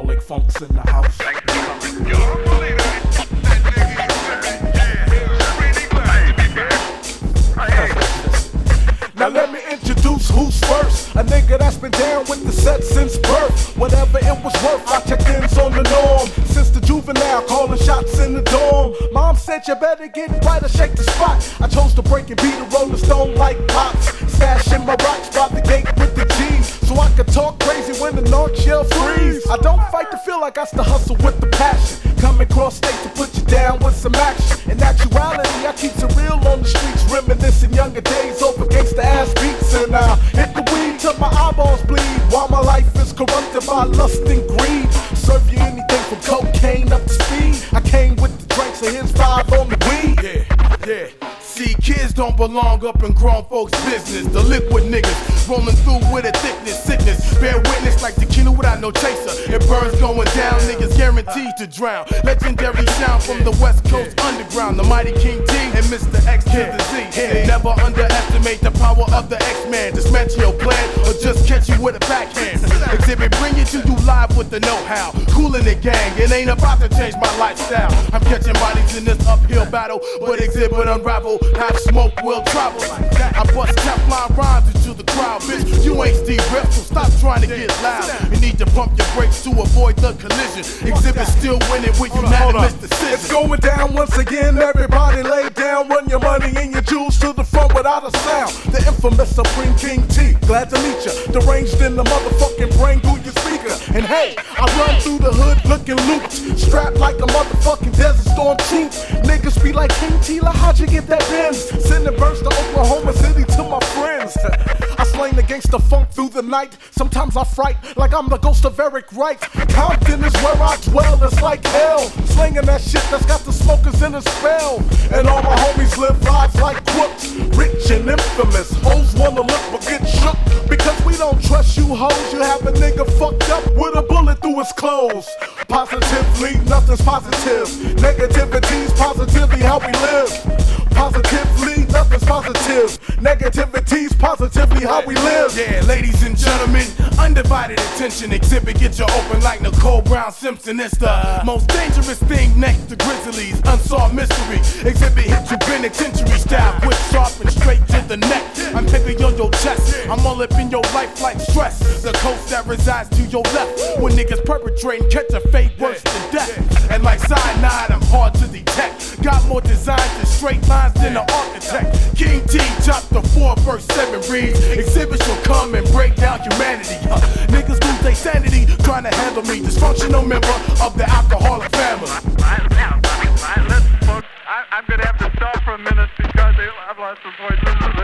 Alcoholic Funk's in the house. Now let me introduce who's first. A nigga that's been down with the set since birth. Whatever it was worth, I checked ins on the norm. Since the juvenile, calling shots in the dorm. Mom said you better get right or shake the spot. I chose to break and beat a Rolling Stone like Pops. Stashing my rocks by the gate with the G's, so I could talk crazy when the North Shell freeze. I don't fight to feel, I got to hustle with the passion. Coming cross state to put you down with some action. In actuality, I keep it real on the streets, reminiscing younger days over gangsta ass beats. And I hit the weed till my eyeballs bleed, while my life is corrupted by lust and greed. Serve you anything from cocaine up to speed. I came with the drinks, so here's 5 on the weed. Yeah. See, kids don't belong up in grown folks' business. The liquid niggas rolling through with a thickness, sickness. Bear witness like tequila without no chaser. It burns going down, niggas guaranteed to drown. Legendary sound from the West Coast underground. The mighty King T and Mr. X to the Z. Never underestimate the power of the X-Man. Dismantle your plan or just catch you with a backhand. Exhibit, bring it to you live with the know-how. Coolin' the gang, it ain't about to change my lifestyle. I'm catching bodies in this uphill battle, but exhibit unravel. Half smoke will travel. I bust Teflon rhymes into the crowd, bitch. You ain't Steve Rip, so stop trying to get loud. You need to pump your brakes to avoid the collision. Exhibit still winning with unanimous decision. It's going down once again. Everybody lay down, run your money and your jewels to the front without a sound. The infamous Supreme King T. Glad to meet ya. Deranged in the motherfucking brain through your speaker. And hey, I run through the hood looking looped, strapped like a motherfucking Desert Storm troop. Niggas be like, King Tila, how'd you get that Benz? Sending birds to Oklahoma City to my friends. I slang the gangsta funk through the night. Sometimes I fright like I'm the ghost of Eric Wright. Compton is where I dwell, it's like hell. Slinging that shit that's got the smokers in a spell. And all my homies live lives like crooks, rich and infamous. Hoes wanna look but get shook because we don't trust you hoes. You have a nigga fucked up with a bullet through his clothes. Positively, nothing's positive. Negativity's positively how we live. Positively, nothing's positive. Negativity's positively how we live. Yeah, ladies and gentlemen, undivided attention. Exhibit get you open like Nicole Brown Simpson. It's the most dangerous thing next to Grizzlies. Unsolved mystery. Exhibit hit you penitentiary style, quick, sharp, and straight to the neck. I'm heavy on your chest. I'm all up in your life like stress. The coast that resides to your left. When niggas perpetrating, catch a fate worse than death. And like cyanide, I'm hard to detect. Got more designs and straight lines than an architect. King T, chapter 4, verse 7 reads, exhibits will come and break down humanity. Niggas lose their sanity trying to handle me, dysfunctional member of the alcoholic family. Listen, folks, I'm gonna have to stop for a minute because I've lost the voice.